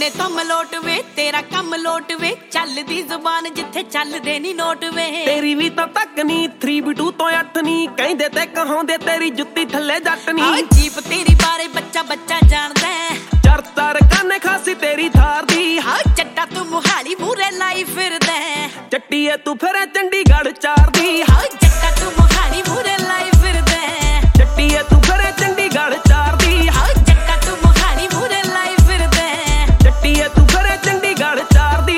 महीने तो मलोट वे तेरा कम लोट वे चलदी जुबान जिथे चलदे नी नोट वे तेरी भी तो तक नी 3B2 तो 8 नी कहंदे ते कहांदे तेरी जुत्ती थल्ले जट नी जीप तेरी बारे बच्चा बच्चा जानदा चरता रकाने खासी तेरी थार दी चट्टा तू मुहाली मूरे लाई फिरदा चट्टी है तू फिर चंडीगढ़ चार दी चट्टा तू मुहाली मूरे लाई फिरदा चट्टी है तू फिर चंडीगढ़ चार दी चट्टा तू मुहाली मूरे लाई फिरदा चट्टी है तू फिर चंडीगढ़ चार दी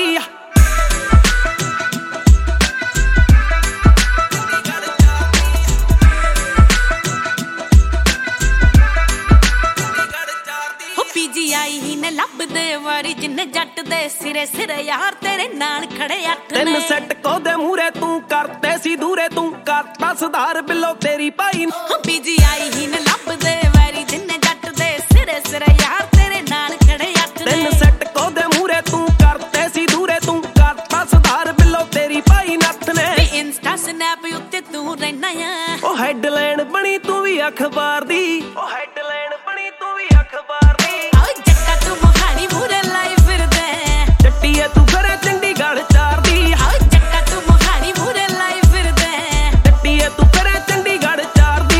PGI ही ने लब दे वारी जिन्ने जट दे सिरे सिरे यार तेरे नाल खड़े अठ ने तीन सेट कोदे मूरे तू करते सी दूरे तू करता सुधार बिलो तेरी पाई PGI ही ने लब दे वारी जिन्ने जट दे सिरे सिरे यार तेरे नाल खड़े अठ ने तीन सेट कोदे मूरे तू करते सी दूरे तू करता सुधार बिलो तेरी पाई नथ ने इंस्टा स्नैप उत्ते तू रहना ओ हेडलाइन बनी तू भी अखबार दी ओ हेडलाइन बनी तू भी अखबार दी जट्टा तू मुहाली मूरे लाई फिरदा चट्टी है तू फिर चंडीगढ़ चार दी जट्टा तू मुहाली मूरे लाई फिरदा चट्टी है तू फिर चंडीगढ़ चार दी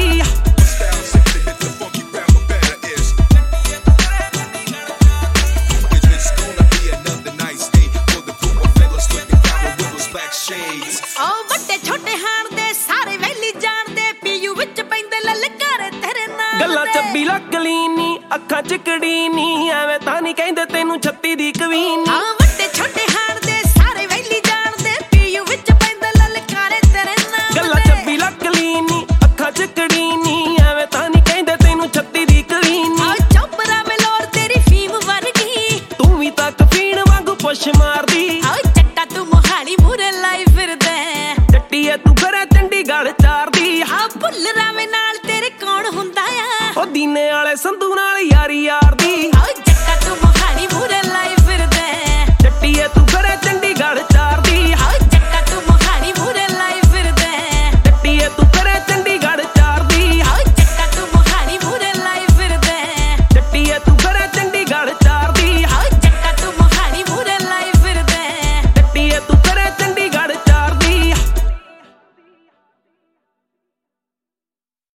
ਵੱਡੇ ਛੋਟੇ ਹਾਣ ਦੇ ਸਾਰੇ ਵੈਲੀ ਜਾਣਦੇ ਪੀਯੂ ਵਿੱਚ ਪੈਂਦੇ ਲਲਕਾਰੇ ਤੇਰੇ ਨਾਲ ਗੱਲਾਂ ਚੱਬੀ ਲੱਗ ਲੀਨੀ ਅੱਖਾਂ ਚ ਕੜੀਨੀ ਐਵੇਂ ਤਾਂ ਨਹੀਂ ਕਹਿੰਦੇ ਤੈਨੂੰ 36 ਦੀ ਕਵੀਨੀ ਵੱਡੇ ਛੋਟੇ ਹਾਣ ਦੇ ਸਾਰੇ ਵੈਲੀ ਜਾਣਦੇ ਪੀਯੂ ਵਿੱਚ ਪੈਂਦੇ ਲਲਕਾਰੇ ਤੇਰੇ ਨਾਲ ਗੱਲਾਂ ਚੱਬੀ ਲੱਗ ਲੀਨੀ ਅੱਖਾਂ ਚ ਕੜੀਨੀ ਐਵੇਂ ਤਾਂ ਨਹੀਂ ਕਹਿੰਦੇ ਤੈਨੂੰ 36 ਦੀ ਕਵੀਨੀ ਚੋਪਰਾ ਮਲੋਰ ਤੇਰੀ ਫੀਮ ਵਰਗੀ ਤੂੰ ਵੀ ਤਾਂ ਕਫੀਣ ਵਾਂਗੂ ਪੁੱਛ ਮਾਰਦੀ ਚੱਟਾ ਤੂੰ ਮੁਹਾਲੀ ਮੂਰੇ ਲਾਈ ਫਿਰਦਾ ਚੱਟੀ ਐ ਤੂੰ ਫਿਰ ਚੰਡੀਗੜ੍ਹ ਚਾਰ ਦੀ ਭੁੱਲ ਰਾਵੇਂ ਨਾਲ ਤੇਰੇ ਕੌਣ ਹੁੰਦਾ ਆ ਉਹ ਦੀਨੇ ਵਾਲੇ ਸੰਧੂ ਨਾਲ ਯਾਰੀ ਯਾਰ